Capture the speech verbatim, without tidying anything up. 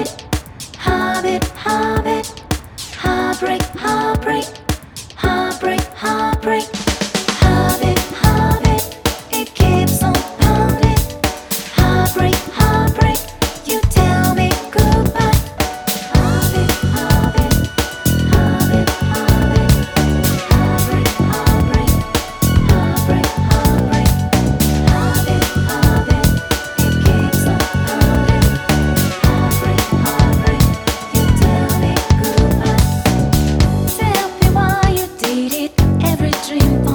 Habit, habit, heartbreak, heartbreak, heartbreak, heartbreak. Habit, habit, it keeps on pounding. Heartbreak, heartbreak, you tell me goodbye. Habit, habit, habit, habit, heartbreak, heartbreak, heartbreak, heartbreak. Habit, habit, it keeps on pounding. Heartbreak, heartbreak, you tell me goodbye. Tell me why you did it. Every dream